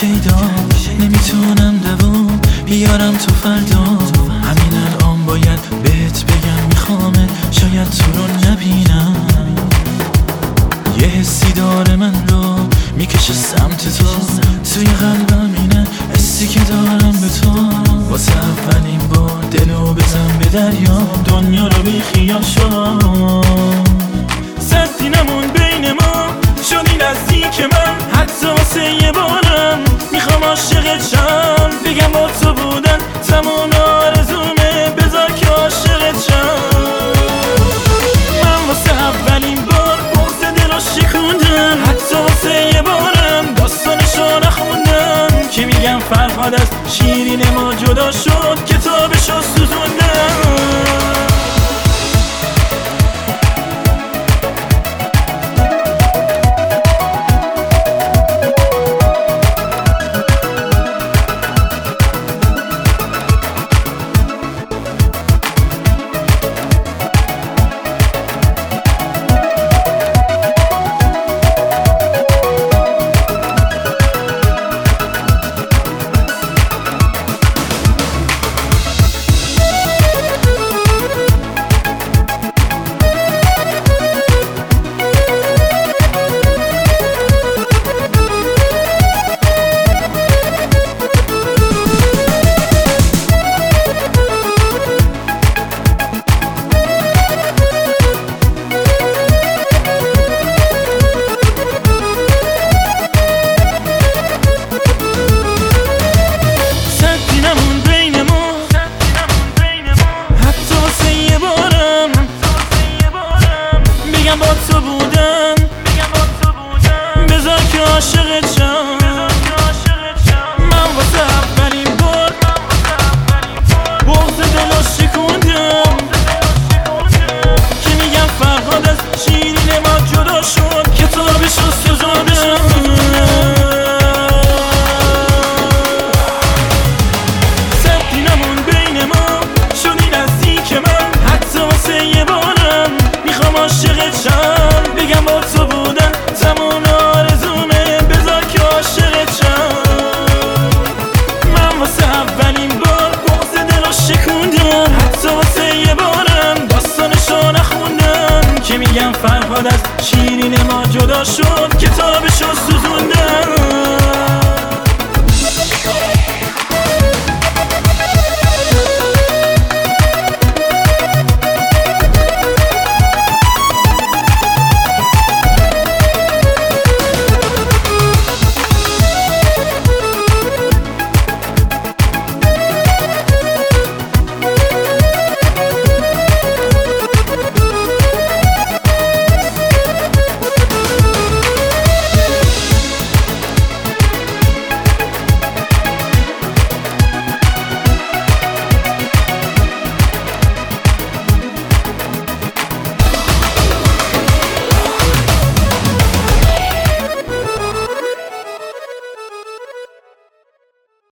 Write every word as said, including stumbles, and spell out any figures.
شیدا نمیتونم دوام بیارم تو فردا. همین الان باید بهت بگم میخوامه، شاید تو رو نبینم. یه حسی داره من رو میکشه سمت تو، توی قلبم اینه حسی که دارم به تو. واسه اولین بار دلو بزن به دریا، دنیا رو بی خیال شد. سدی نمون بین ما، شدی نزدیک من، حتی واسه یه بارم میخوام عاشقت شم. بگم با تو بودن تمام آرزومه، بذار که عاشقت شم. من واسه اولین بار بغض دلو شکوندم، حتی واسه یه بارم داستانشو نخوندم. که میگم فرهاد از شیرین ما جدا شد، کتابشو سوزوندم. با تو بودم بذار که عاشقت شم. من واسه اولین بار بغض دلو شکوندم. که میگم فرهاد از شیرین ما جدا شد، کتابشو سوزوندم. سبتی نمون بین ما، شدی نزدیک من، حتی واسه یه بارم میخوام عاشقت شم. بگم با تو بودن تمام آرزومه، بذار که عاشقت شم. من واسه اولین بار بغض دلو شکوندم، حتی واسه یه بارم داستانشو نخوندم. که میگم فرهاد از شیرین ما جدا شد، کتابشو